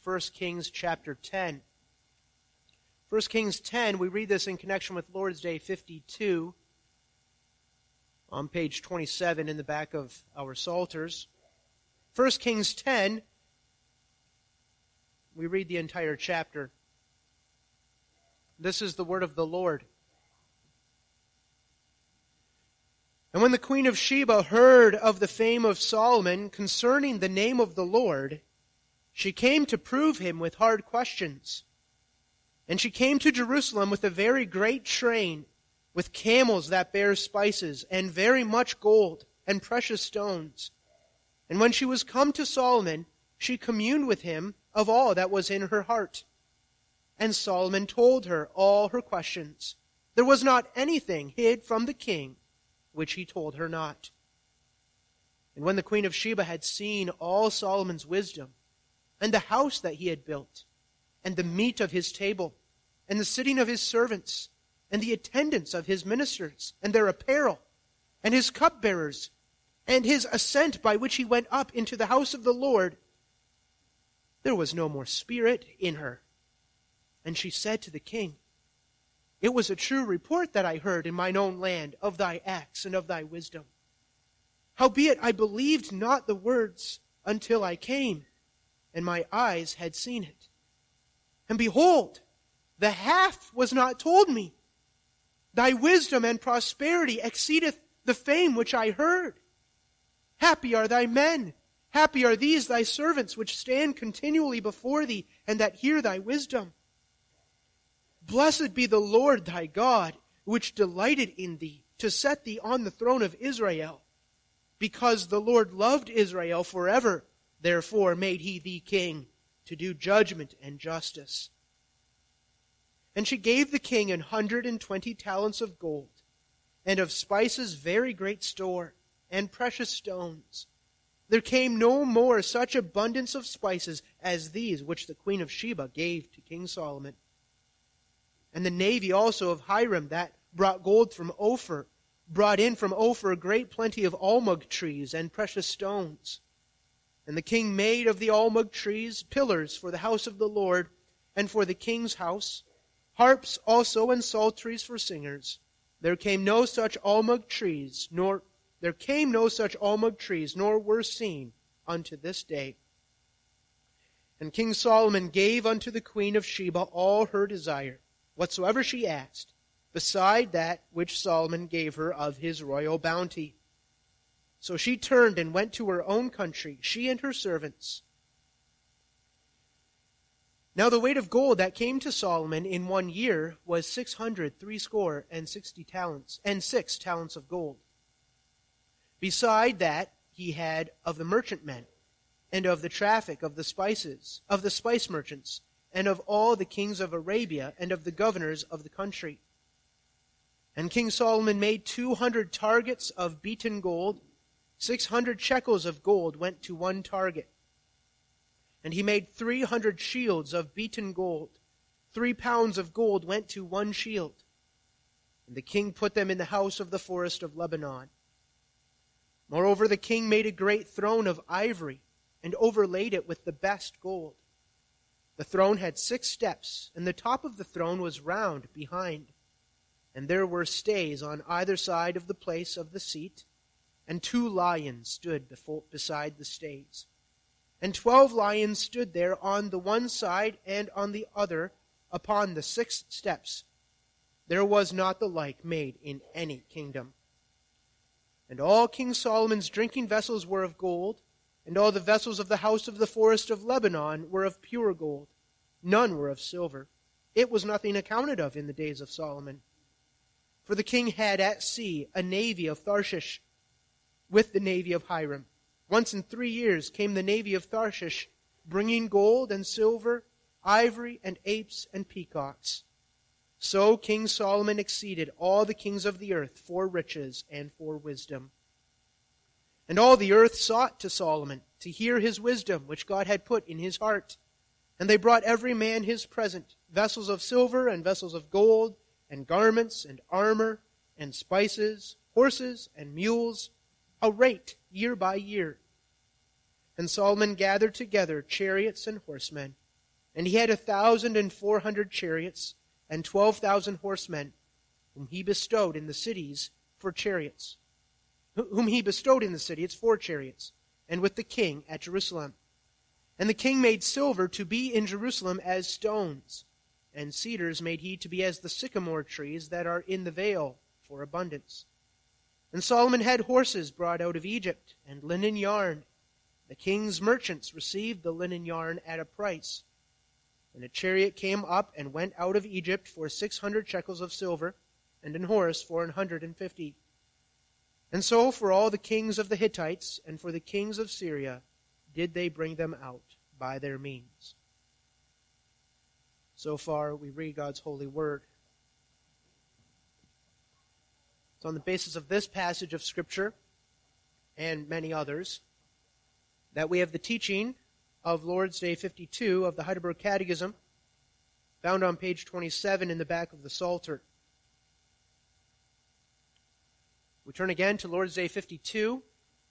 1 Kings chapter 10. 1 Kings 10, we read this in connection with Lord's Day 52 on page 27 in the back of our Psalters. 1 Kings 10, we read the entire chapter. This is the word of the Lord. And when the queen of Sheba heard of the fame of Solomon concerning the name of the Lord, she came to prove him with hard questions. And she came to Jerusalem with a very great train, with camels that bear spices, and very much gold, and precious stones. And when she was come to Solomon, she communed with him of all that was in her heart. And Solomon told her all her questions. There was not anything hid from the king, which he told her not. And when the queen of Sheba had seen all Solomon's wisdom, and the house that he had built, and the meat of his table, and the sitting of his servants, and the attendance of his ministers, and their apparel, and his cupbearers, and his ascent by which he went up into the house of the Lord, there was no more spirit in her. And she said to the king, It was a true report that I heard in mine own land of thy acts and of thy wisdom. Howbeit I believed not the words until I came, and my eyes had seen it. And behold, the half was not told me. Thy wisdom and prosperity exceedeth the fame which I heard. Happy are thy men, happy are these thy servants, which stand continually before thee, and that hear thy wisdom. Blessed be the Lord thy God, which delighted in thee, to set thee on the throne of Israel. Because the Lord loved Israel forever, therefore made he thee king, to do judgment and justice. And she gave the king 120 talents of gold, and of spices very great store, and precious stones. There came no more such abundance of spices as these which the queen of Sheba gave to King Solomon. And the navy also of Hiram that brought gold from Ophir, brought in from Ophir a great plenty of almug trees and precious stones. And the king made of the almug trees pillars for the house of the Lord, and for the king's house, harps also and psalteries for singers. There came no such almug trees, nor were seen unto this day. And King Solomon gave unto the queen of Sheba all her desire, whatsoever she asked, beside that which Solomon gave her of his royal bounty. So she turned and went to her own country, she and her servants. Now the weight of gold that came to Solomon in 1 year was 660 talents, and 6 talents of gold. Beside that he had of the merchantmen, and of the traffic of the spices, of the spice merchants, and of all the kings of Arabia, and of the governors of the country. And King Solomon made 200 targets of beaten gold. 600 shekels of gold went to one target. And he made 300 shields of beaten gold. 3 pounds of gold went to one shield. And the king put them in the house of the forest of Lebanon. Moreover, the king made a great throne of ivory, and overlaid it with the best gold. The throne had 6 steps, and the top of the throne was round behind. And there were stays on either side of the place of the seat, and 2 lions stood beside the stays. And 12 lions stood there on the one side and on the other upon the 6 steps. There was not the like made in any kingdom. And all King Solomon's drinking vessels were of gold, and all the vessels of the house of the forest of Lebanon were of pure gold. None were of silver. It was nothing accounted of in the days of Solomon. For the king had at sea a navy of Tarshish with the navy of Hiram. Once in 3 years came the navy of Tarshish, bringing gold and silver, ivory and apes and peacocks. So King Solomon exceeded all the kings of the earth for riches and for wisdom. And all the earth sought to Solomon to hear his wisdom, which God had put in his heart. And they brought every man his present, vessels of silver and vessels of gold, and garments and armor and spices, horses and mules, a rate year by year. And Solomon gathered together chariots and horsemen, And he had 1,400 chariots and 12,000 horsemen, whom he bestowed in the cities for chariots. Whom he bestowed in the city, it's for chariots, and with the king at Jerusalem. And the king made silver to be in Jerusalem as stones, and cedars made he to be as the sycamore trees that are in the vale for abundance. And Solomon had horses brought out of Egypt, and linen yarn. The king's merchants received the linen yarn at a price. And a chariot came up and went out of Egypt for 600 shekels of silver, and an horse for 150. And so for all the kings of the Hittites and for the kings of Syria did they bring them out by their means. So far we read God's holy word. It's on the basis of this passage of Scripture and many others that we have the teaching of Lord's Day 52 of the Heidelberg Catechism, found on page 27 in the back of the Psalter. We turn again to Lord's Day 52.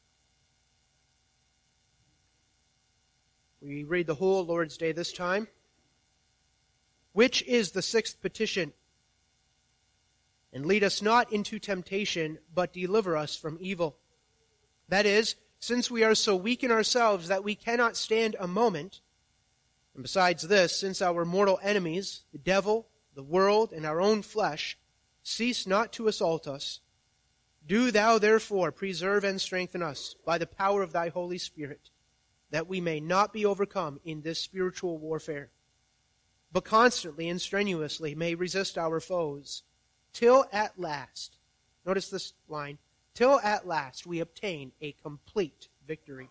We read the whole Lord's Day this time. Which is the sixth petition? And lead us not into temptation, but deliver us from evil. That is, since we are so weak in ourselves that we cannot stand a moment, and besides this, since our mortal enemies, the devil, the world, and our own flesh, cease not to assault us, do thou therefore preserve and strengthen us by the power of thy Holy Spirit, that we may not be overcome in this spiritual warfare, but constantly and strenuously may resist our foes, till at last, notice this line, till at last we obtain a complete victory.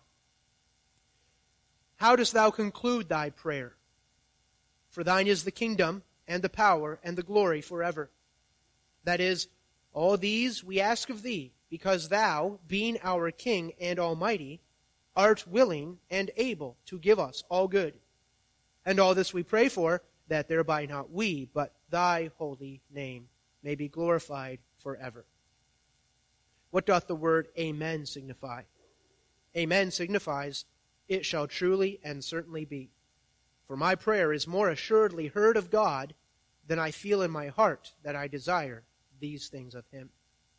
How dost thou conclude thy prayer? For thine is the kingdom, and the power, and the glory forever. That is, all these we ask of thee, because thou, being our King and Almighty, art willing and able to give us all good. And all this we pray for, that thereby not we, but thy holy name may be glorified forever. What doth the word Amen signify? Amen signifies, it shall truly and certainly be. For my prayer is more assuredly heard of God than I feel in my heart that I desire these things of him.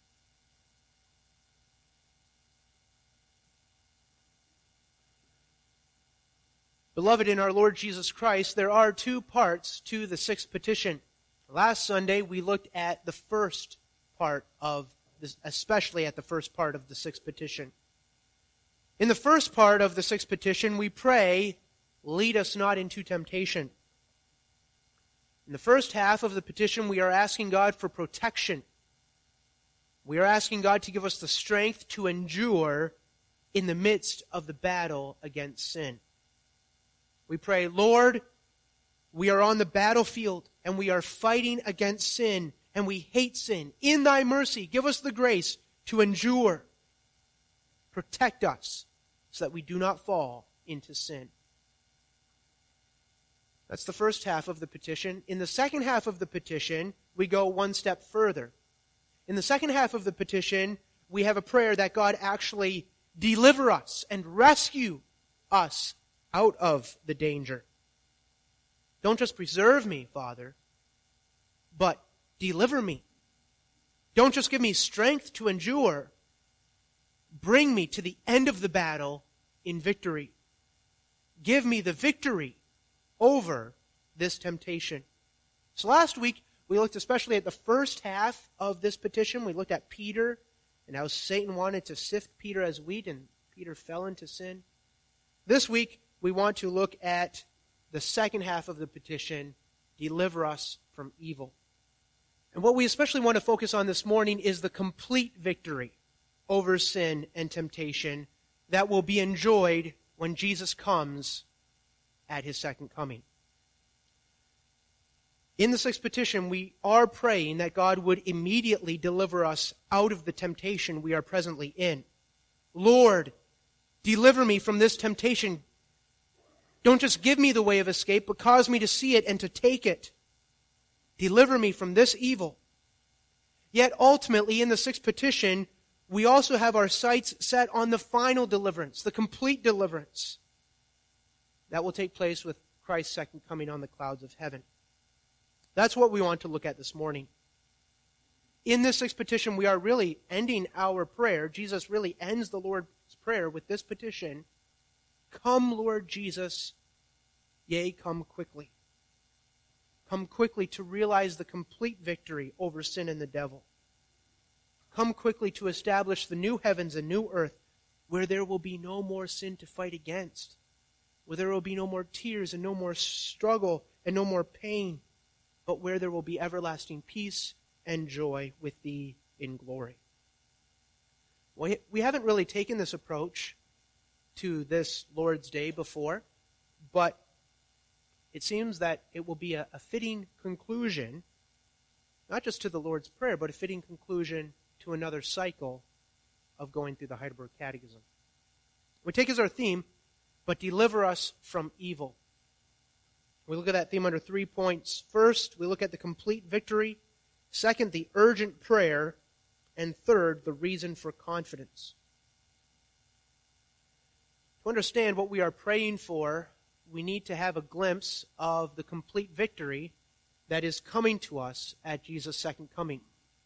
Beloved in our Lord Jesus Christ, there are two parts to the sixth petition. Last Sunday we looked at the first part of this, especially at the first part of the sixth petition. In the first part of the sixth petition, we pray, lead us not into temptation. In the first half of the petition, we are asking God for protection. We are asking God to give us the strength to endure in the midst of the battle against sin. We pray, Lord, we are on the battlefield and we are fighting against sin and we hate sin. In thy mercy, give us the grace to endure. Protect us so that we do not fall into sin. That's the first half of the petition. In the second half of the petition, we go one step further. In the second half of the petition, we have a prayer that God actually deliver us and rescue us out of the danger. Don't just preserve me, Father, but deliver me. Don't just give me strength to endure. Bring me to the end of the battle in victory. Give me the victory over this temptation. So last week, we looked especially at the first half of this petition. We looked at Peter and how Satan wanted to sift Peter as wheat, and Peter fell into sin. This week, we want to look at the second half of the petition, deliver us from evil. And what we especially want to focus on this morning is the complete victory over sin and temptation that will be enjoyed when Jesus comes at his second coming. In the sixth petition, we are praying that God would immediately deliver us out of the temptation we are presently in. Lord, deliver me from this temptation. Don't just give me the way of escape, but cause me to see it and to take it. Deliver me from this evil. Yet ultimately, in the sixth petition, we also have our sights set on the final deliverance, the complete deliverance that will take place with Christ's second coming on the clouds of heaven. That's what we want to look at this morning. In this sixth petition, we are really ending our prayer. Jesus really ends the Lord's Prayer with this petition: Come, Lord Jesus, yea, come quickly. Come quickly to realize the complete victory over sin and the devil. Come quickly to establish the new heavens and new earth, where there will be no more sin to fight against, where there will be no more tears and no more struggle and no more pain, but where there will be everlasting peace and joy with thee in glory. We haven't really taken this approach to this Lord's Day before, but it seems that it will be a fitting conclusion, not just to the Lord's Prayer, but a fitting conclusion to another cycle of going through the Heidelberg Catechism. We take as our theme, but deliver us from evil. We look at that theme under 3 points. First, we look at the complete victory. Second, the urgent prayer. And third, the reason for confidence. To understand what we are praying for, we need to have a glimpse of the complete victory that is coming to us at Jesus' second coming.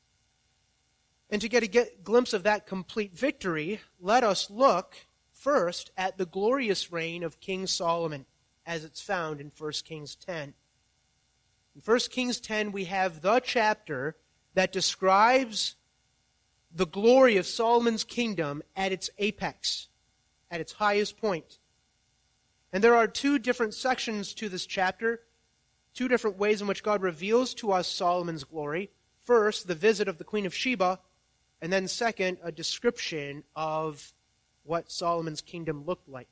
And to get a glimpse of that complete victory, let us look first at the glorious reign of King Solomon, as it's found in 1 Kings 10. In 1 Kings 10, we have the chapter that describes the glory of Solomon's kingdom at its apex, at its highest point. And there are two different sections to this chapter, two different ways in which God reveals to us Solomon's glory. First, the visit of the Queen of Sheba, and then second, a description of what Solomon's kingdom looked like.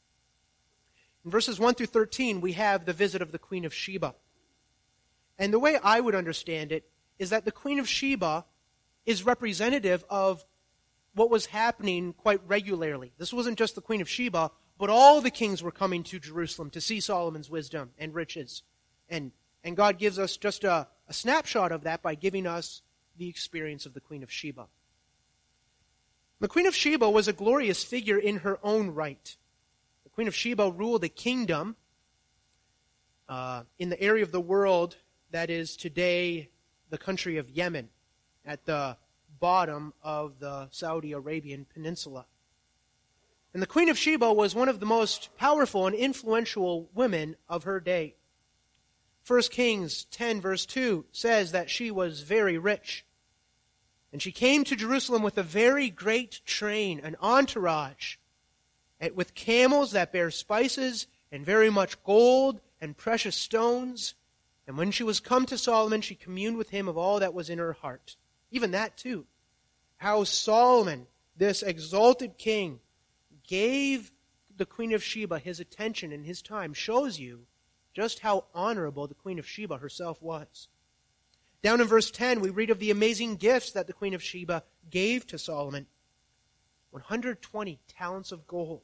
In verses 1 through 13, we have the visit of the Queen of Sheba. And the way I would understand it is that the Queen of Sheba is representative of what was happening quite regularly. This wasn't just the Queen of Sheba, but all the kings were coming to Jerusalem to see Solomon's wisdom and riches. And God gives us just a snapshot of that by giving us the experience of the Queen of Sheba. The Queen of Sheba was a glorious figure in her own right. The Queen of Sheba ruled a kingdom in the area of the world that is today the country of Yemen, at the bottom of the Saudi Arabian peninsula. And the Queen of Sheba was one of the most powerful and influential women of her day. 1 Kings 10 verse 2 says that she was very rich. And she came to Jerusalem with a very great train, an entourage, with camels that bear spices and very much gold and precious stones. And when she was come to Solomon, she communed with him of all that was in her heart. Even that too. How Solomon, this exalted king, gave the Queen of Sheba his attention and his time shows you just how honorable the Queen of Sheba herself was. Down in verse 10, we read of the amazing gifts that the Queen of Sheba gave to Solomon. 120 talents of gold.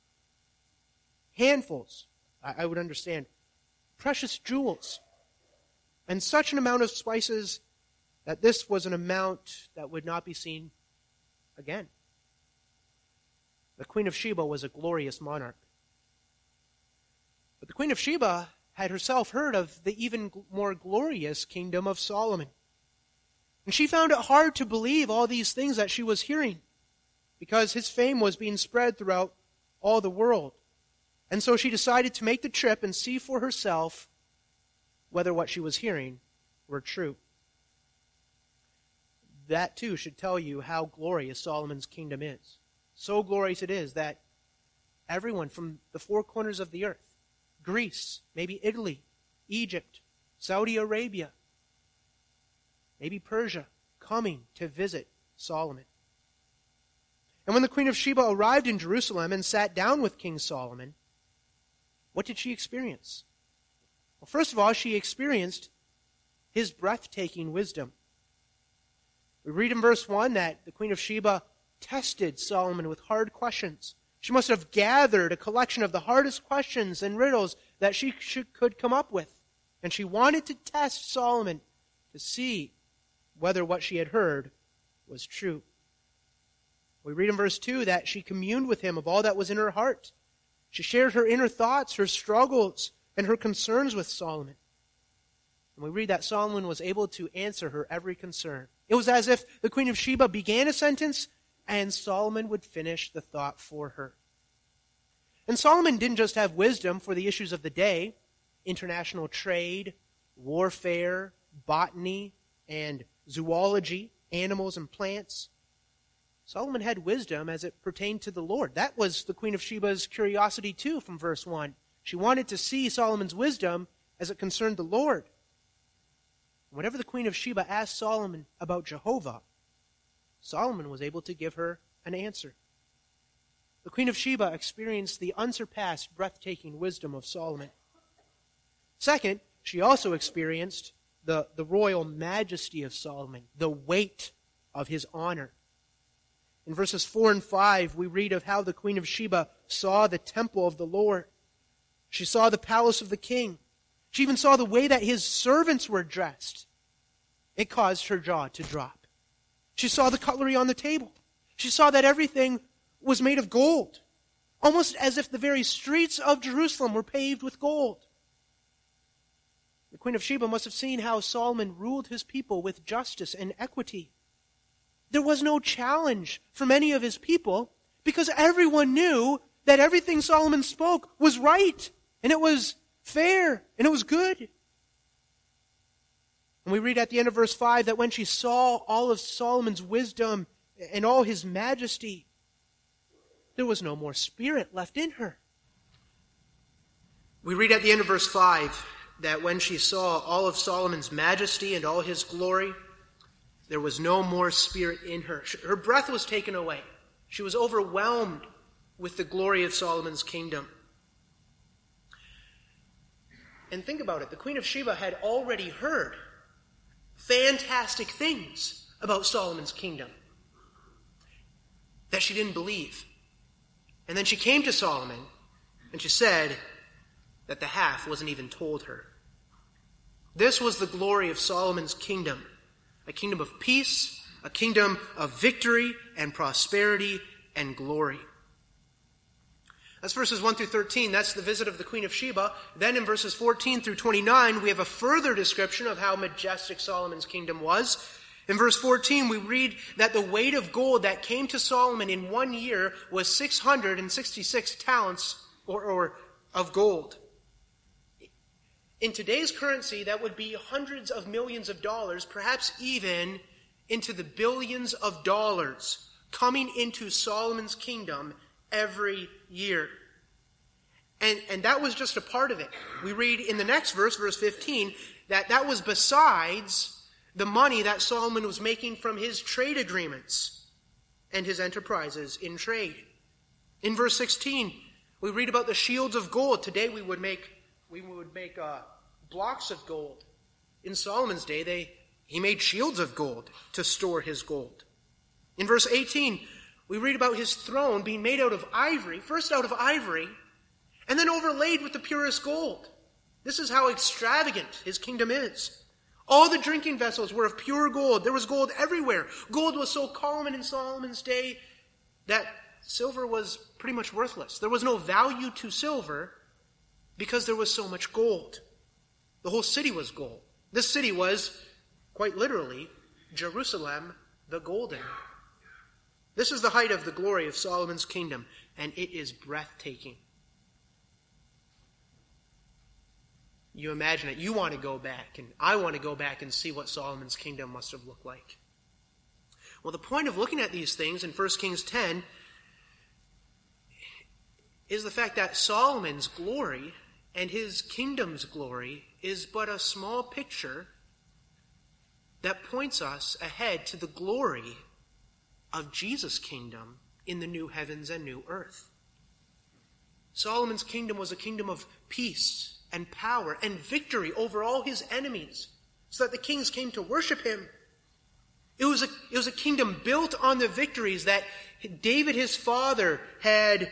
Handfuls, I would understand, precious jewels. And such an amount of spices that this was an amount that would not be seen again. The Queen of Sheba was a glorious monarch. But the Queen of Sheba had herself heard of the even more glorious kingdom of Solomon. And she found it hard to believe all these things that she was hearing, because his fame was being spread throughout all the world. And so she decided to make the trip and see for herself whether what she was hearing were true. That too should tell you how glorious Solomon's kingdom is. So glorious it is that everyone from the four corners of the earth, Greece, maybe Italy, Egypt, Saudi Arabia, maybe Persia, coming to visit Solomon. And when the Queen of Sheba arrived in Jerusalem and sat down with King Solomon, what did she experience? Well, first of all, she experienced his breathtaking wisdom. We read in verse 1 that the Queen of Sheba tested Solomon with hard questions. She must have gathered a collection of the hardest questions and riddles that she could come up with. And she wanted to test Solomon to see whether what she had heard was true. We read in verse 2 that she communed with him of all that was in her heart. She shared her inner thoughts, her struggles, and her concerns with Solomon. And we read that Solomon was able to answer her every concern. It was as if the Queen of Sheba began a sentence and Solomon would finish the thought for her. And Solomon didn't just have wisdom for the issues of the day, international trade, warfare, botany, and zoology, animals and plants. Solomon had wisdom as it pertained to the Lord. That was the Queen of Sheba's curiosity too from verse 1. She wanted to see Solomon's wisdom as it concerned the Lord. Whenever the Queen of Sheba asked Solomon about Jehovah, Solomon was able to give her an answer. The Queen of Sheba experienced the unsurpassed, breathtaking wisdom of Solomon. Second, she also experienced the royal majesty of Solomon, the weight of his honor. In verses 4 and 5, we read of how the Queen of Sheba saw the temple of the Lord. She saw the palace of the king. She even saw the way that his servants were dressed. It caused her jaw to drop. She saw the cutlery on the table. She saw that everything was made of gold, almost as if the very streets of Jerusalem were paved with gold. The Queen of Sheba must have seen how Solomon ruled his people with justice and equity. There was no challenge from any of his people because everyone knew that everything Solomon spoke was right and it was fair and it was good. And we read at the end of verse 5 that when she saw all of Solomon's wisdom and all his majesty, there was no more spirit left in her. We read at the end of verse 5 that when she saw all of Solomon's majesty and all his glory, there was no more spirit in her. Her breath was taken away. She was overwhelmed with the glory of Solomon's kingdom. And think about it. The Queen of Sheba had already heard fantastic things about Solomon's kingdom that she didn't believe. And then she came to Solomon and she said that the half wasn't even told her. This was the glory of Solomon's kingdom. A kingdom of peace, a kingdom of victory and prosperity and glory. That's verses 1 through 13. That's the visit of the Queen of Sheba. Then in verses 14 through 29, we have a further description of how majestic Solomon's kingdom was. In verse 14, we read that the weight of gold that came to Solomon in 1 year was 666 talents of gold. In today's currency, that would be hundreds of millions of dollars, perhaps even into the billions of dollars coming into Solomon's kingdom every year. And that was just a part of it. We read in the next verse, verse 15, that was besides the money that Solomon was making from his trade agreements and his enterprises in trade. In verse 16, we read about the shields of gold. Today we would make blocks of gold. In Solomon's day, he made shields of gold to store his gold. In verse 18, we read about his throne being made out of ivory, first out of ivory, and then overlaid with the purest gold. This is how extravagant his kingdom is. All the drinking vessels were of pure gold. There was gold everywhere. Gold was so common in Solomon's day that silver was pretty much worthless. There was no value to silver because there was so much gold. The whole city was gold. This city was, quite literally, Jerusalem the Golden. This is the height of the glory of Solomon's kingdom, and it is breathtaking. You imagine it. You want to go back, and I want to go back and see what Solomon's kingdom must have looked like. Well, the point of looking at these things in 1 Kings 10 is the fact that Solomon's glory and his kingdom's glory is but a small picture that points us ahead to the glory of Jesus' kingdom in the new heavens and new earth. Solomon's kingdom was a kingdom of peace and power and victory over all his enemies, so that the kings came to worship him. It was a kingdom built on the victories that David his father had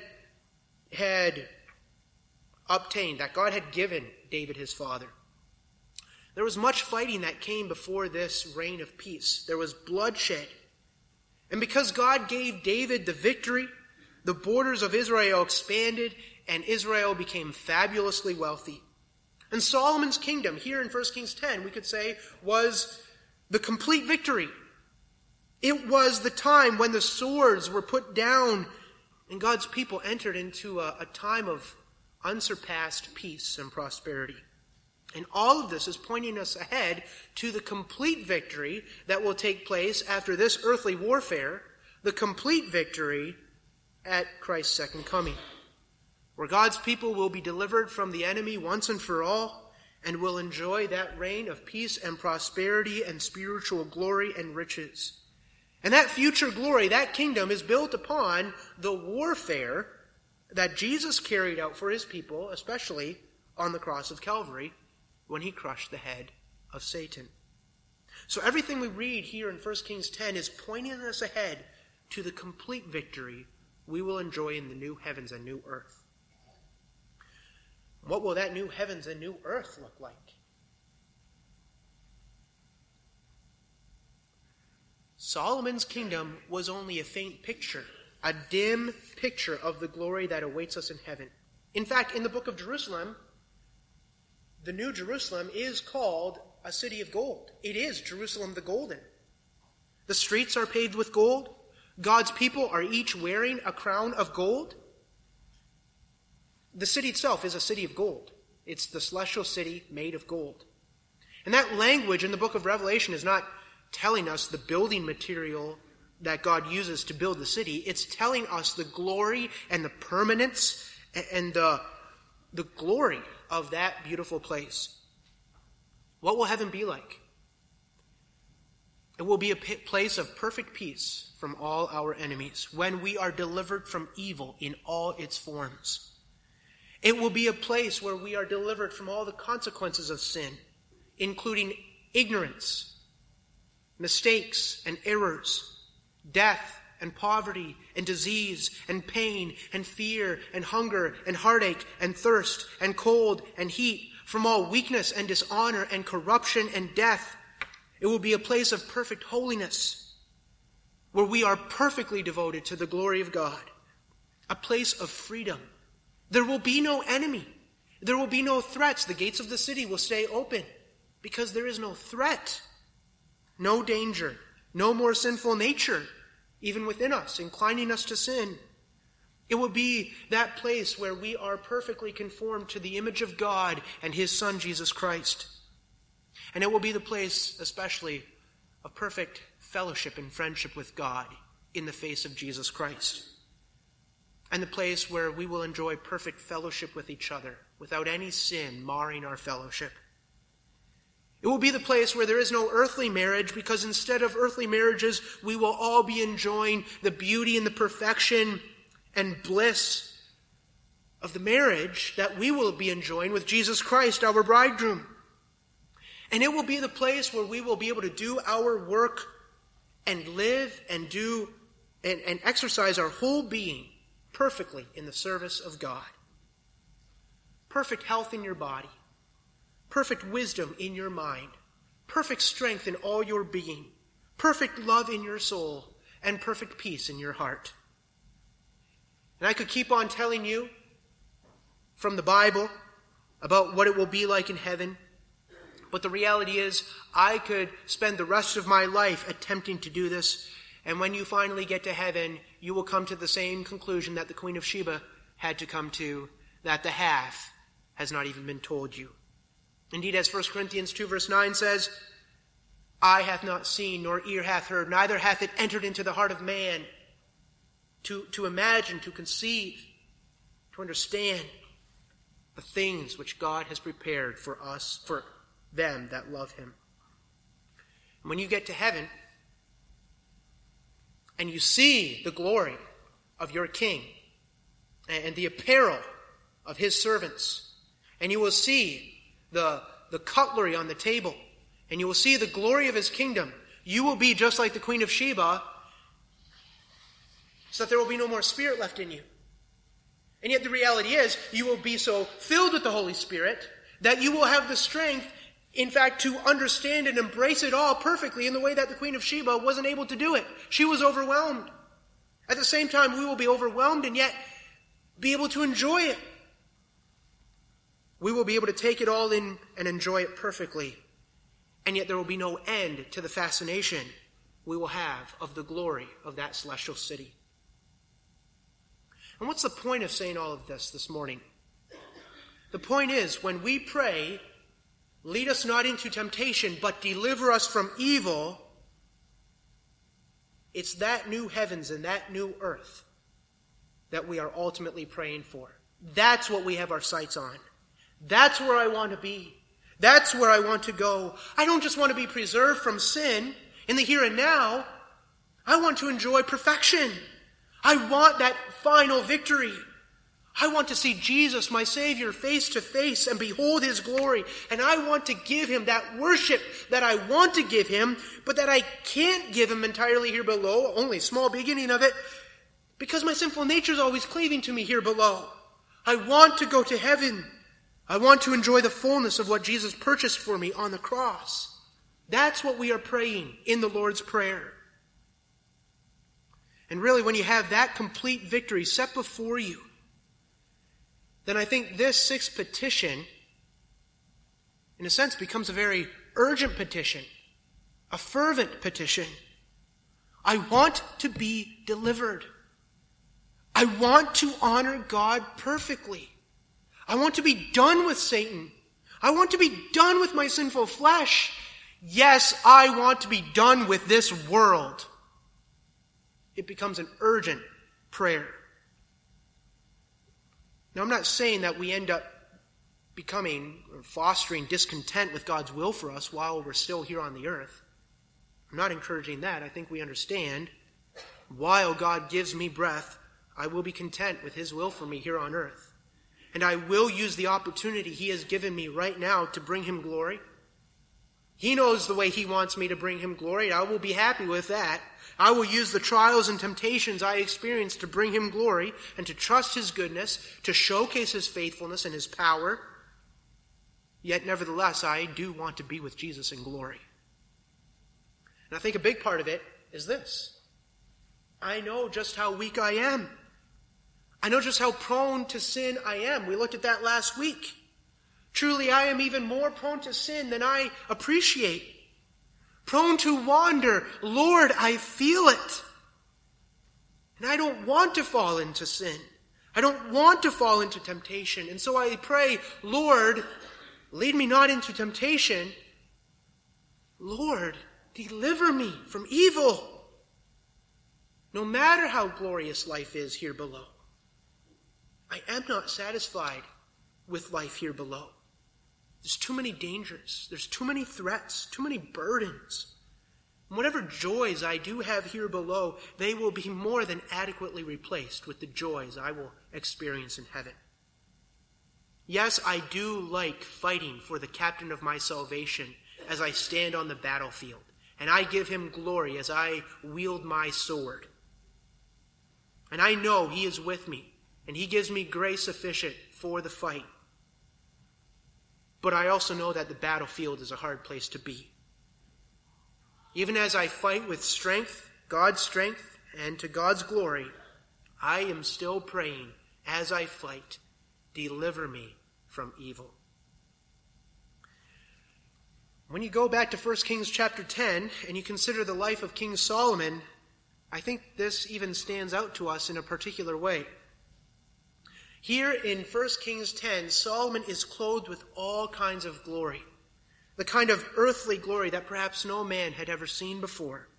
obtained, that God had given David his father. There was much fighting that came before this reign of peace. There was bloodshed. And because God gave David the victory, the borders of Israel expanded and Israel became fabulously wealthy. And Solomon's kingdom, here in 1 Kings 10, we could say, was the complete victory. It was the time when the swords were put down and God's people entered into a time of unsurpassed peace and prosperity. And all of this is pointing us ahead to the complete victory that will take place after this earthly warfare, the complete victory at Christ's second coming, where God's people will be delivered from the enemy once and for all and will enjoy that reign of peace and prosperity and spiritual glory and riches. And that future glory, that kingdom, is built upon the warfare that Jesus carried out for his people, especially on the cross of Calvary, when he crushed the head of Satan. So everything we read here in 1 Kings 10 is pointing us ahead to the complete victory we will enjoy in the new heavens and new earth. What will that new heavens and new earth look like? Solomon's kingdom was only a faint picture, a dim picture of the glory that awaits us in heaven. In fact, in the book of Jerusalem, the New Jerusalem is called a city of gold. It is Jerusalem the Golden. The streets are paved with gold. God's people are each wearing a crown of gold. The city itself is a city of gold. It's the celestial city made of gold. And that language in the book of Revelation is not telling us the building material that God uses to build the city. It's telling us the glory and the permanence and the glory of that beautiful place. What will heaven be like? It will be a place of perfect peace from all our enemies when we are delivered from evil in all its forms. It will be a place where we are delivered from all the consequences of sin, including ignorance, mistakes and errors, death and poverty and disease and pain and fear and hunger and heartache and thirst and cold and heat, from all weakness and dishonor and corruption and death. It will be a place of perfect holiness where we are perfectly devoted to the glory of God, a place of freedom. There will be no enemy. There will be no threats. The gates of the city will stay open because there is no threat, no danger, no more sinful nature, even within us, inclining us to sin. It will be that place where we are perfectly conformed to the image of God and his Son, Jesus Christ. And it will be the place, especially, of perfect fellowship and friendship with God in the face of Jesus Christ. And the place where we will enjoy perfect fellowship with each other without any sin marring our fellowship. It will be the place where there is no earthly marriage, because instead of earthly marriages, we will all be enjoying the beauty and the perfection and bliss of the marriage that we will be enjoying with Jesus Christ, our bridegroom. And it will be the place where we will be able to do our work and live and do and exercise our whole being perfectly in the service of God. Perfect health in your body, perfect wisdom in your mind, perfect strength in all your being, perfect love in your soul, and perfect peace in your heart. And I could keep on telling you from the Bible about what it will be like in heaven, but the reality is I could spend the rest of my life attempting to do this, and when you finally get to heaven, you will come to the same conclusion that the Queen of Sheba had to come to, that the half has not even been told you. Indeed, as 1 Corinthians 2 verse 9 says, eye hath not seen, nor ear hath heard, neither hath it entered into the heart of man to imagine, to conceive, to understand the things which God has prepared for us, for them that love him. And when you get to heaven and you see the glory of your King and the apparel of his servants, and you will see the cutlery on the table, and you will see the glory of his kingdom, you will be just like the Queen of Sheba, so that there will be no more spirit left in you. And yet the reality is, you will be so filled with the Holy Spirit that you will have the strength, in fact, to understand and embrace it all perfectly in the way that the Queen of Sheba wasn't able to do it. She was overwhelmed. At the same time, we will be overwhelmed and yet be able to enjoy it. We will be able to take it all in and enjoy it perfectly. And yet there will be no end to the fascination we will have of the glory of that celestial city. And what's the point of saying all of this morning? The point is, when we pray, lead us not into temptation, but deliver us from evil, it's that new heavens and that new earth that we are ultimately praying for. That's what we have our sights on. That's where I want to be. That's where I want to go. I don't just want to be preserved from sin in the here and now. I want to enjoy perfection. I want that final victory. I want to see Jesus, my Savior, face to face and behold his glory. And I want to give him that worship that I want to give him, but that I can't give him entirely here below, only a small beginning of it, because my sinful nature is always cleaving to me here below. I want to go to heaven. I want to enjoy the fullness of what Jesus purchased for me on the cross. That's what we are praying in the Lord's Prayer. And really, when you have that complete victory set before you, then I think this sixth petition, in a sense, becomes a very urgent petition, a fervent petition. I want to be delivered. I want to honor God perfectly. I want to be done with Satan. I want to be done with my sinful flesh. Yes, I want to be done with this world. It becomes an urgent prayer. Now, I'm not saying that we end up becoming or fostering discontent with God's will for us while we're still here on the earth. I'm not encouraging that. I think we understand while God gives me breath, I will be content with his will for me here on earth. And I will use the opportunity he has given me right now to bring him glory. He knows the way he wants me to bring him glory. I will be happy with that. I will use the trials and temptations I experience to bring him glory and to trust his goodness, to showcase his faithfulness and his power. Yet, nevertheless, I do want to be with Jesus in glory. And I think a big part of it is this. I know just how weak I am. I know just how prone to sin I am. We looked at that last week. Truly, I am even more prone to sin than I appreciate. Prone to wander. Lord, I feel it. And I don't want to fall into sin. I don't want to fall into temptation. And so I pray, Lord, lead me not into temptation. Lord, deliver me from evil. No matter how glorious life is here below, I am not satisfied with life here below. There's too many dangers. There's too many threats, too many burdens. And whatever joys I do have here below, they will be more than adequately replaced with the joys I will experience in heaven. Yes, I do like fighting for the captain of my salvation as I stand on the battlefield, and I give him glory as I wield my sword. And I know he is with me, and he gives me grace sufficient for the fight. But I also know that the battlefield is a hard place to be. Even as I fight with strength, God's strength, and to God's glory, I am still praying as I fight, deliver me from evil. When you go back to 1 Kings chapter 10 and you consider the life of King Solomon, I think this even stands out to us in a particular way. Here in 1 Kings 10, Solomon is clothed with all kinds of glory, the kind of earthly glory that perhaps no man had ever seen before.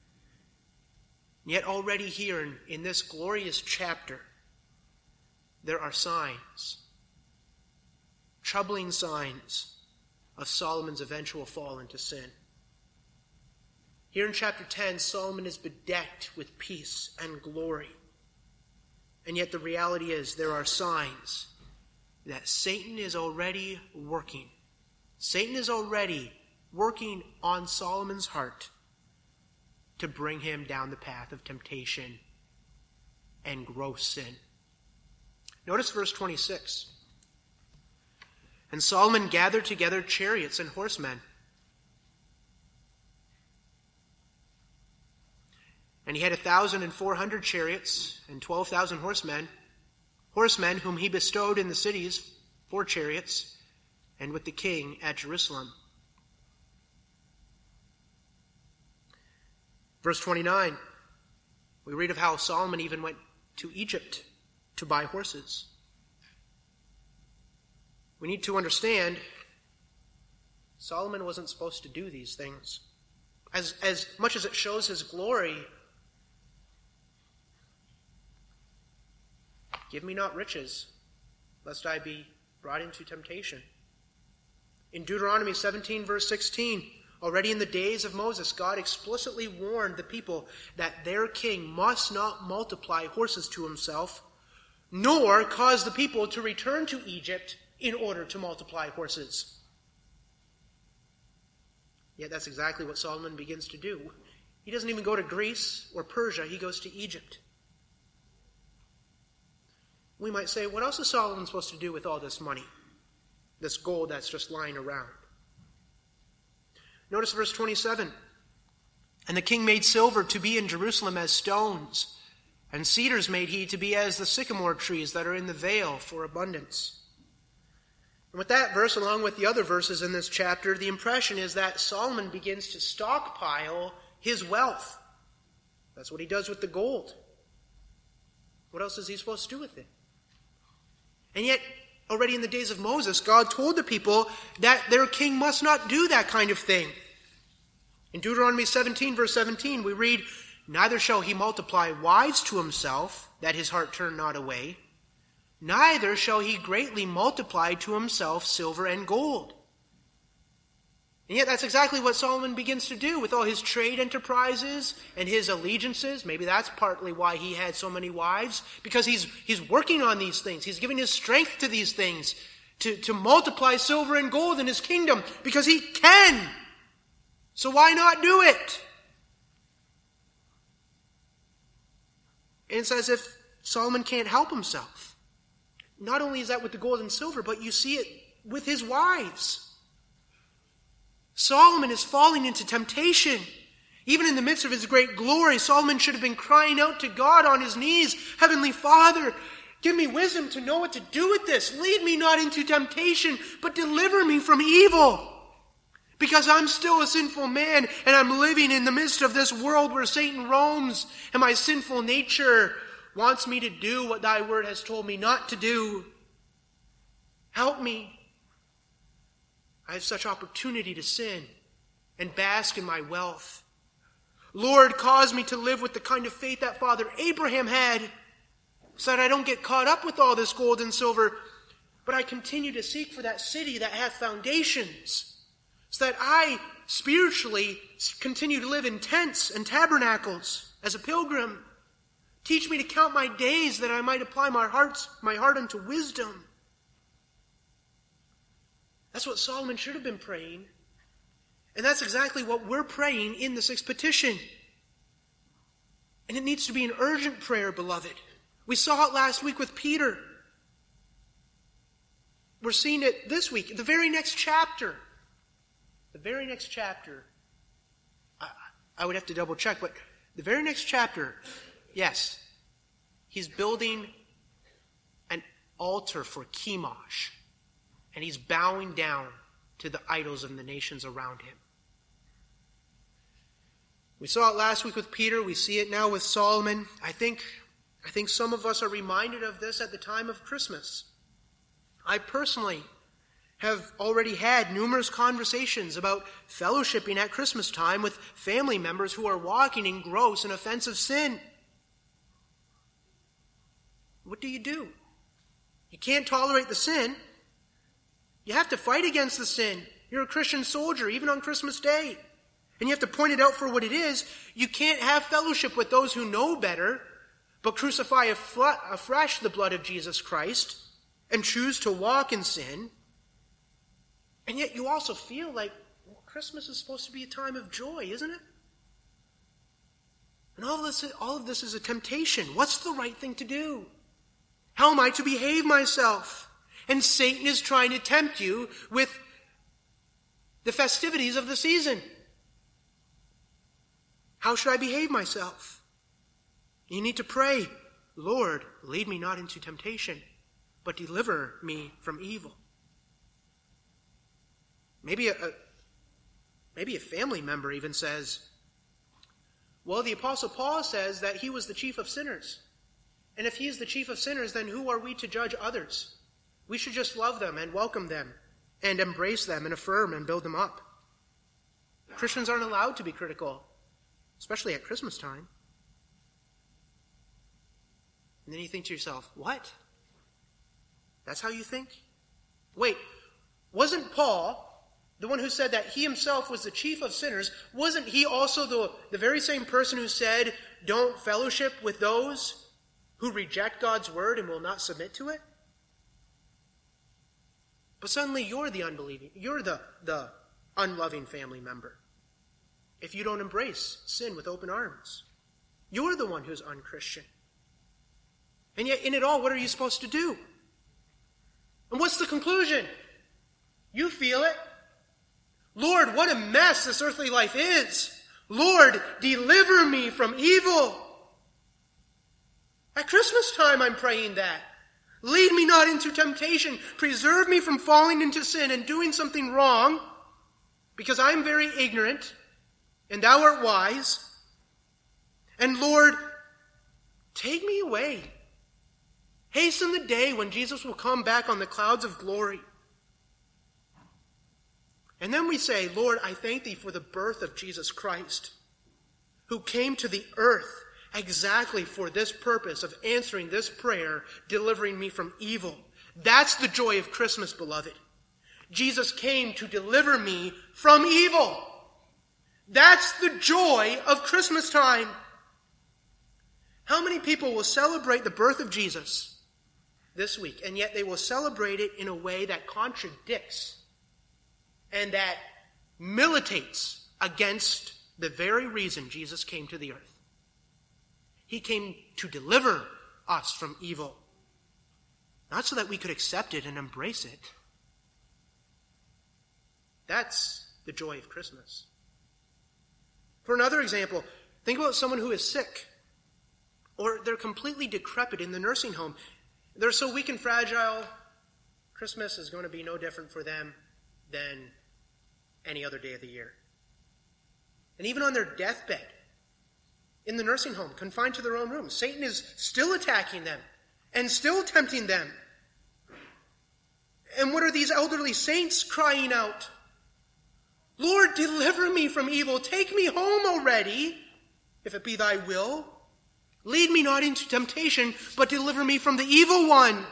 Yet already here in this glorious chapter, there are signs, troubling signs of Solomon's eventual fall into sin. Here in chapter 10, Solomon is bedecked with peace and glory. And yet the reality is there are signs that Satan is already working. Satan is already working on Solomon's heart to bring him down the path of temptation and gross sin. Notice verse 26. And Solomon gathered together chariots and horsemen. And he had 1,400 chariots and 12,000 horsemen whom he bestowed in the cities for chariots, and with the king at Jerusalem. Verse 29, we read of how Solomon even went to Egypt to buy horses. We need to understand Solomon wasn't supposed to do these things. As much as it shows his glory, give me not riches, lest I be brought into temptation. In Deuteronomy 17, verse 16, already in the days of Moses, God explicitly warned the people that their king must not multiply horses to himself, nor cause the people to return to Egypt in order to multiply horses. Yet that's exactly what Solomon begins to do. He doesn't even go to Greece or Persia, he goes to Egypt. We might say, what else is Solomon supposed to do with all this money? This gold that's just lying around. Notice verse 27. And the king made silver to be in Jerusalem as stones, and cedars made he to be as the sycamore trees that are in the vale for abundance. And with that verse, along with the other verses in this chapter, the impression is that Solomon begins to stockpile his wealth. That's what he does with the gold. What else is he supposed to do with it? And yet, already in the days of Moses, God told the people that their king must not do that kind of thing. In Deuteronomy 17, verse 17, we read, neither shall he multiply wives to himself, that his heart turn not away. Neither shall he greatly multiply to himself silver and gold. And yet that's exactly what Solomon begins to do with all his trade enterprises and his allegiances. Maybe that's partly why he had so many wives, because he's working on these things. He's giving his strength to these things to multiply silver and gold in his kingdom, because he can. So why not do it? And it's as if Solomon can't help himself. Not only is that with the gold and silver, but you see it with his wives. Solomon is falling into temptation. Even in the midst of his great glory, Solomon should have been crying out to God on his knees, Heavenly Father, give me wisdom to know what to do with this. Lead me not into temptation, but deliver me from evil. Because I'm still a sinful man, and I'm living in the midst of this world where Satan roams, and my sinful nature wants me to do what thy word has told me not to do. Help me. I have such opportunity to sin and bask in my wealth. Lord, cause me to live with the kind of faith that Father Abraham had, so that I don't get caught up with all this gold and silver, but I continue to seek for that city that hath foundations, so that I spiritually continue to live in tents and tabernacles as a pilgrim. Teach me to count my days, that I might apply my heart unto wisdom. That's what Solomon should have been praying. And that's exactly what we're praying in the sixth petition. And it needs to be an urgent prayer, beloved. We saw it last week with Peter. We're seeing it this week, the very next chapter. The very next chapter. I would have to double check, but the very next chapter, yes, he's building an altar for Chemosh, and he's bowing down to the idols of the nations around him. We saw it last week with Peter. We see it now with Solomon. I think some of us are reminded of this at the time of Christmas. I personally have already had numerous conversations about fellowshipping at Christmas time with family members who are walking in gross and offensive sin. What do? You can't tolerate the sin. You have to fight against the sin. You're a Christian soldier, even on Christmas Day. And you have to point it out for what it is. You can't have fellowship with those who know better, but crucify afresh the blood of Jesus Christ and choose to walk in sin. And yet you also feel like, well, Christmas is supposed to be a time of joy, isn't it? And all of this is a temptation. What's the right thing to do? How am I to behave myself? And Satan is trying to tempt you with the festivities of the season. How should I behave myself? You need to pray, Lord, lead me not into temptation, but deliver me from evil. Maybe a family member even says, well, the Apostle Paul says that he was the chief of sinners. And if he is the chief of sinners, then who are we to judge others? We should just love them and welcome them and embrace them and affirm and build them up. Christians aren't allowed to be critical, especially at Christmas time. And then you think to yourself, what? That's how you think? Wait, wasn't Paul, the one who said that he himself was the chief of sinners, wasn't he also the very same person who said, don't fellowship with those who reject God's word and will not submit to it? But suddenly you're the unbelieving, you're the unloving family member. If you don't embrace sin with open arms, you're the one who's unchristian. And yet in it all, what are you supposed to do? And what's the conclusion? You feel it. Lord, what a mess this earthly life is. Lord, deliver me from evil. At Christmas time, I'm praying that. Lead me not into temptation. Preserve me from falling into sin and doing something wrong, because I'm very ignorant, and thou art wise. And Lord, take me away. Hasten the day when Jesus will come back on the clouds of glory. And then we say, Lord, I thank thee for the birth of Jesus Christ, who came to the earth exactly for this purpose of answering this prayer, delivering me from evil. That's the joy of Christmas, beloved. Jesus came to deliver me from evil. That's the joy of Christmas time. How many people will celebrate the birth of Jesus this week, and yet they will celebrate it in a way that contradicts and that militates against the very reason Jesus came to the earth? He came to deliver us from evil, not so that we could accept it and embrace it. That's the joy of Christmas. For another example, think about someone who is sick, or they're completely decrepit in the nursing home. They're so weak and fragile, Christmas is going to be no different for them than any other day of the year. And even on their deathbed, in the nursing home, confined to their own room, Satan is still attacking them and still tempting them. And what are these elderly saints crying out? Lord, deliver me from evil. Take me home already, if it be thy will. Lead me not into temptation, but deliver me from the evil one.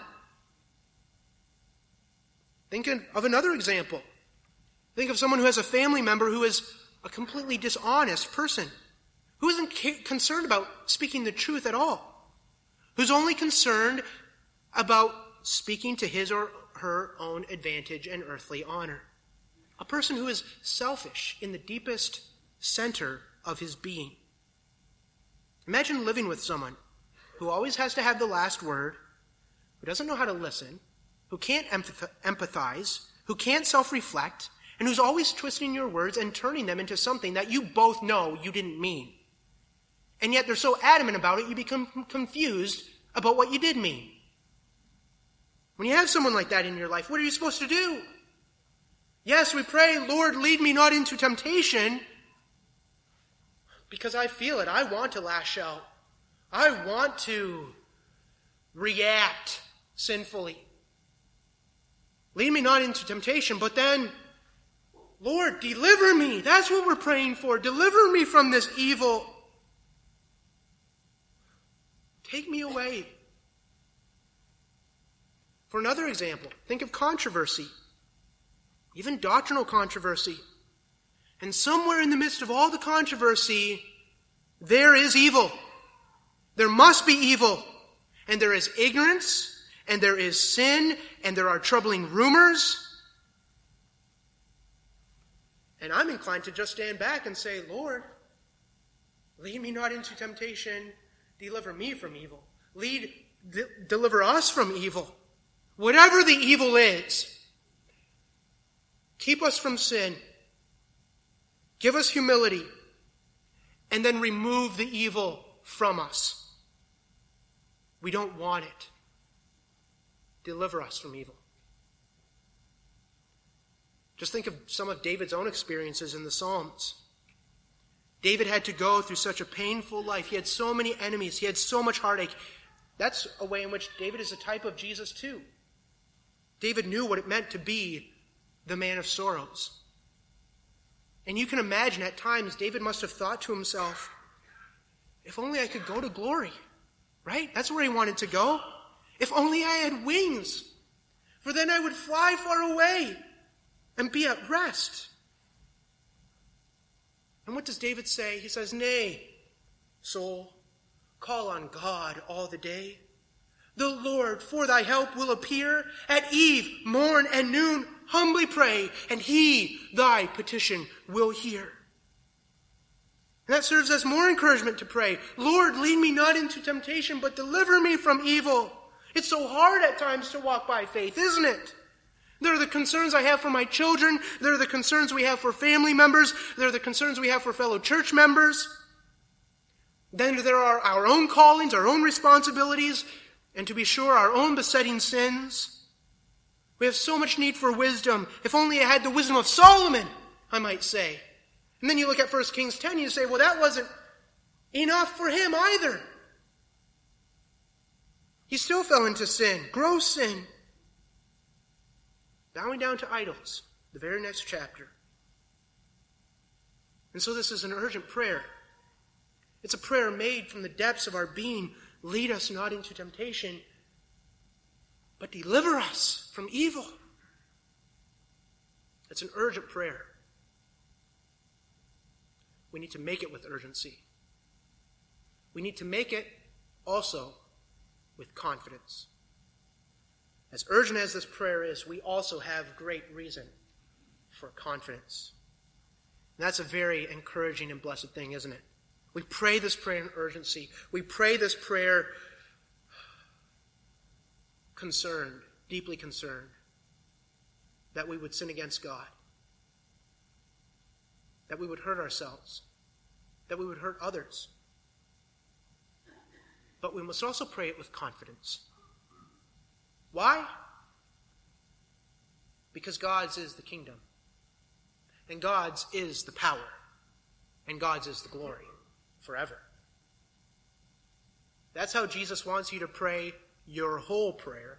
Think of another example. Think of someone who has a family member who is a completely dishonest person, who isn't concerned about speaking the truth at all, who's only concerned about speaking to his or her own advantage and earthly honor. A person who is selfish in the deepest center of his being. Imagine living with someone who always has to have the last word, who doesn't know how to listen, who can't empathize, who can't self-reflect, and who's always twisting your words and turning them into something that you both know you didn't mean. And yet they're so adamant about it, you become confused about what you did mean. When you have someone like that in your life, what are you supposed to do? Yes, we pray, Lord, lead me not into temptation, because I feel it. I want to lash out. I want to react sinfully. Lead me not into temptation, but then, Lord, deliver me. That's what we're praying for. Deliver me from this evil. Take me away. For another example, think of controversy, even doctrinal controversy. And somewhere in the midst of all the controversy, there is evil. There must be evil. And there is ignorance, and there is sin, and there are troubling rumors. And I'm inclined to just stand back and say, Lord, lead me not into temptation, deliver me from evil. Deliver us from evil. Whatever the evil is, keep us from sin. Give us humility, and then remove the evil from us. We don't want it. Deliver us from evil. Just think of some of David's own experiences in the Psalms. David had to go through such a painful life. He had so many enemies. He had so much heartache. That's a way in which David is a type of Jesus too. David knew what it meant to be the man of sorrows. And you can imagine at times David must have thought to himself, if only I could go to glory, right? That's where he wanted to go. If only I had wings, for then I would fly far away and be at rest. And what does David say? He says, nay, soul, call on God all the day. The Lord for thy help will appear. At eve, morn, and noon, humbly pray, and he thy petition will hear. And that serves as more encouragement to pray. Lord, lead me not into temptation, but deliver me from evil. It's so hard at times to walk by faith, isn't it? There are the concerns I have for my children. There are the concerns we have for family members. There are the concerns we have for fellow church members. Then there are our own callings, our own responsibilities, and to be sure, our own besetting sins. We have so much need for wisdom. If only I had the wisdom of Solomon, I might say. And then you look at 1 Kings 10, and you say, well, that wasn't enough for him either. He still fell into sin, gross sin. Bowing down to idols, the very next chapter. And so this is an urgent prayer. It's a prayer made from the depths of our being. Lead us not into temptation, but deliver us from evil. It's an urgent prayer. We need to make it with urgency. We need to make it also with confidence. As urgent as this prayer is, we also have great reason for confidence. And that's a very encouraging and blessed thing, isn't it? We pray this prayer in urgency. We pray this prayer concerned, deeply concerned, that we would sin against God, that we would hurt ourselves, that we would hurt others. But we must also pray it with confidence. Why? Because God's is the kingdom, and God's is the power, and God's is the glory forever. That's how Jesus wants you to pray your whole prayer.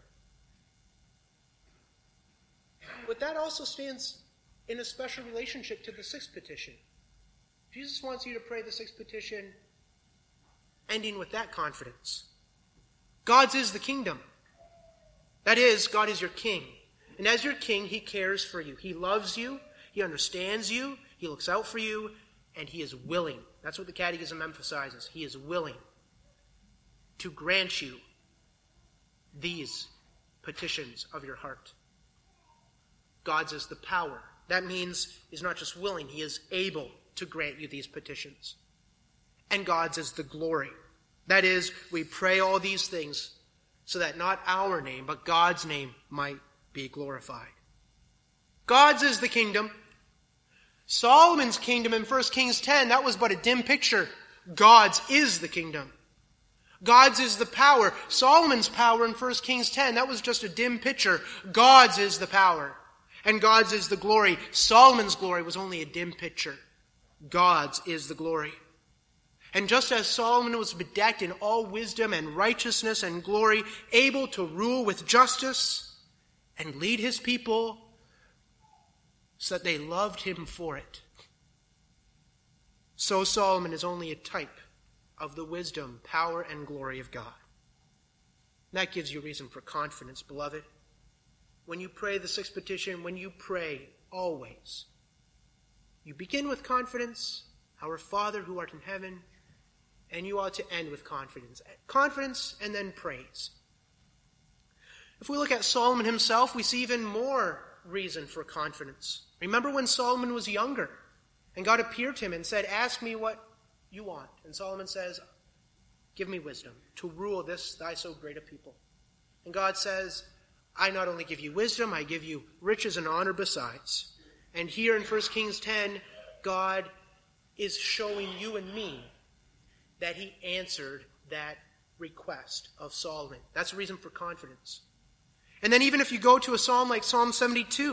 But that also stands in a special relationship to the sixth petition. Jesus wants you to pray the sixth petition ending with that confidence. God's is the kingdom. That is, God is your king. And as your king, he cares for you. He loves you. He understands you. He looks out for you. And he is willing. That's what the Catechism emphasizes. He is willing to grant you these petitions of your heart. God's is the power. That means he's not just willing, he is able to grant you these petitions. And God's is the glory. That is, we pray all these things so that not our name, but God's name might be glorified. God's is the kingdom. Solomon's kingdom in 1 Kings 10, that was but a dim picture. God's is the kingdom. God's is the power. Solomon's power in 1 Kings 10, that was just a dim picture. God's is the power. And God's is the glory. Solomon's glory was only a dim picture. God's is the glory. And just as Solomon was bedecked in all wisdom and righteousness and glory, able to rule with justice and lead his people so that they loved him for it, so Solomon is only a type of the wisdom, power, and glory of God. And that gives you reason for confidence, beloved. When you pray the sixth petition, when you pray always, you begin with confidence, our Father who art in heaven, and you ought to end with confidence. Confidence and then praise. If we look at Solomon himself, we see even more reason for confidence. Remember when Solomon was younger, and God appeared to him and said, ask me what you want. And Solomon says, give me wisdom to rule this thy so great a people. And God says, I not only give you wisdom, I give you riches and honor besides. And here in 1 Kings 10, God is showing you and me that he answered that request of Solomon. That's a reason for confidence. And then even if you go to a psalm like Psalm 72,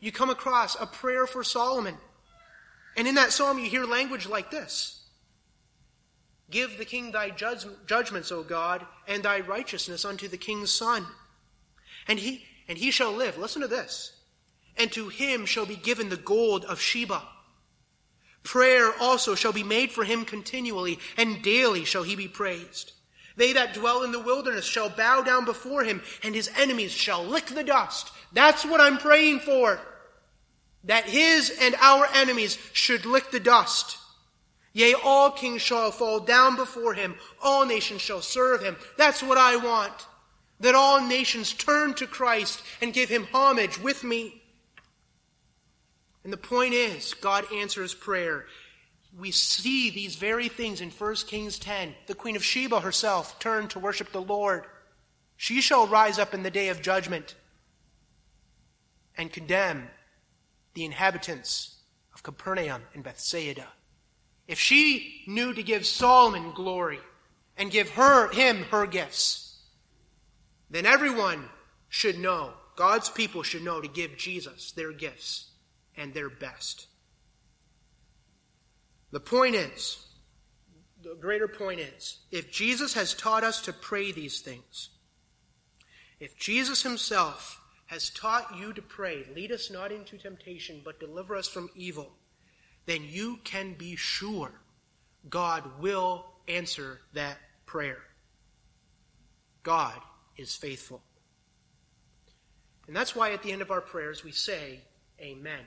you come across a prayer for Solomon. And in that psalm you hear language like this. Give the king thy judgments, O God, and thy righteousness unto the king's son. And he shall live. Listen to this. And to him shall be given the gold of Sheba. Prayer also shall be made for him continually, and daily shall he be praised. They that dwell in the wilderness shall bow down before him, and his enemies shall lick the dust. That's what I'm praying for. That his and our enemies should lick the dust. Yea, all kings shall fall down before him. All nations shall serve him. That's what I want. That all nations turn to Christ and give him homage with me. And the point is, God answers prayer. We see these very things in 1 Kings 10. The Queen of Sheba herself turned to worship the Lord. She shall rise up in the day of judgment and condemn the inhabitants of Capernaum and Bethsaida. If she knew to give Solomon glory and give him her gifts, then everyone should know, God's people should know to give Jesus their gifts and their best. The point is, the greater point is, if Jesus has taught us to pray these things, if Jesus himself has taught you to pray, lead us not into temptation, but deliver us from evil, then you can be sure God will answer that prayer. God is faithful. And that's why at the end of our prayers we say, Amen.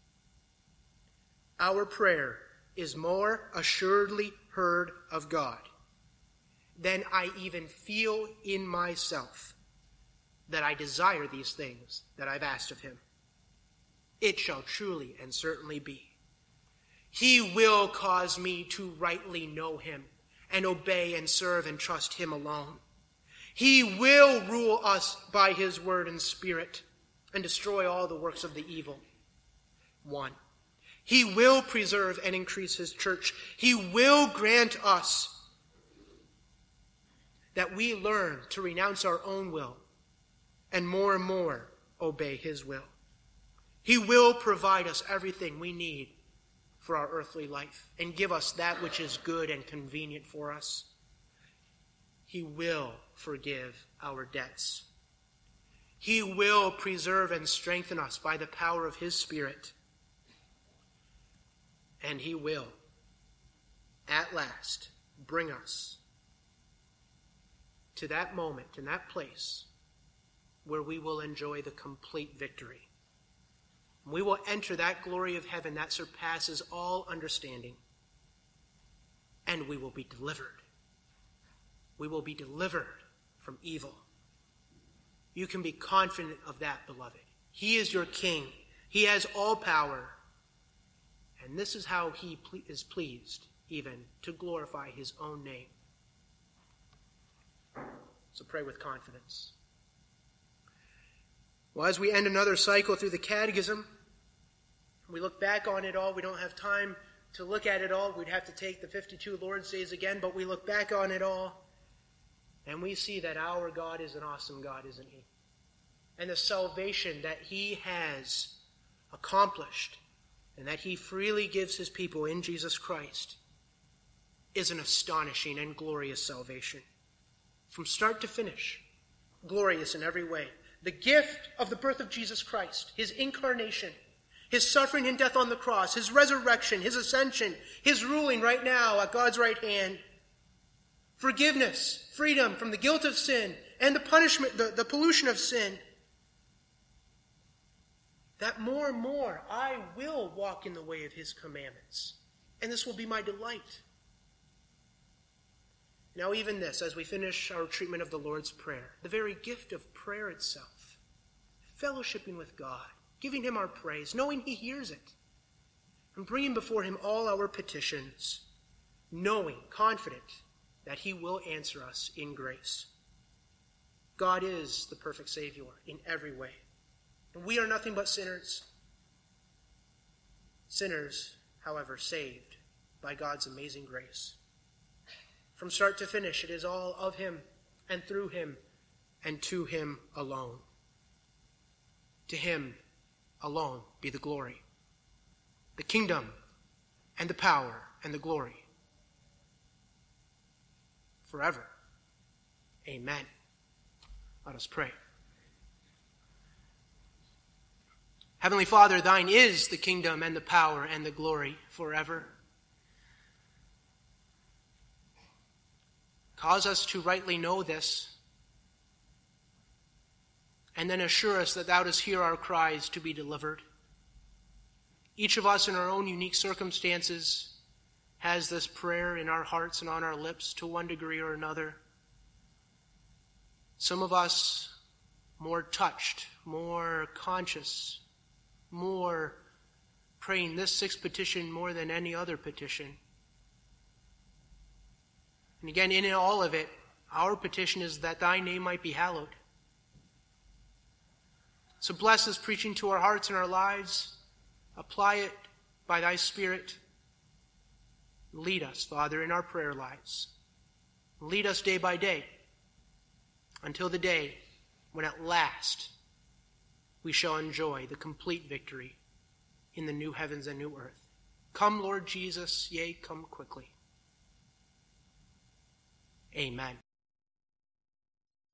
Our prayer is more assuredly heard of God than I even feel in myself that I desire these things that I've asked of him. It shall truly and certainly be. He will cause me to rightly know him and obey and serve and trust him alone. He will rule us by his word and spirit and destroy all the works of the evil one. He will preserve and increase his church. He will grant us that we learn to renounce our own will and more obey his will. He will provide us everything we need for our earthly life and give us that which is good and convenient for us. He will forgive our debts. He will preserve and strengthen us by the power of his Spirit. And he will, at last, bring us to that moment, in that place, where we will enjoy the complete victory. We will enter that glory of heaven that surpasses all understanding. And we will be delivered. We will be delivered from evil. You can be confident of that, beloved. He is your king. He has all power. And this is how he is pleased, even to glorify his own name. So pray with confidence. Well, as we end another cycle through the Catechism, we look back on it all. We don't have time to look at it all. We'd have to take the 52 Lord's Days again, but we look back on it all, and we see that our God is an awesome God, isn't he? And the salvation that he has accomplished and that he freely gives his people in Jesus Christ is an astonishing and glorious salvation. From start to finish, glorious in every way. The gift of the birth of Jesus Christ, his incarnation, his suffering and death on the cross, his resurrection, his ascension, his ruling right now at God's right hand, forgiveness, freedom from the guilt of sin and the punishment, the pollution of sin, that more and more I will walk in the way of his commandments, and this will be my delight. Now even this, as we finish our treatment of the Lord's Prayer, the very gift of prayer itself, fellowshipping with God, giving him our praise, knowing he hears it, and bringing before him all our petitions, knowing, confident, that he will answer us in grace. God is the perfect Savior in every way. And we are nothing but sinners. Sinners, however, saved by God's amazing grace. From start to finish, it is all of him and through him and to him alone. To him alone be the glory, the kingdom and the power and the glory forever. Amen. Let us pray. Heavenly Father, thine is the kingdom and the power and the glory forever. Cause us to rightly know this, and then assure us that thou dost hear our cries to be delivered. Each of us in our own unique circumstances has this prayer in our hearts and on our lips to one degree or another. Some of us more touched, more conscious, more praying this sixth petition more than any other petition. And again, in all of it, our petition is that thy name might be hallowed. So bless this preaching to our hearts and our lives. Apply it by thy Spirit. Lead us, Father, in our prayer lives. Lead us day by day until the day when at last we shall enjoy the complete victory in the new heavens and new earth. Come, Lord Jesus, yea, come quickly. Amen.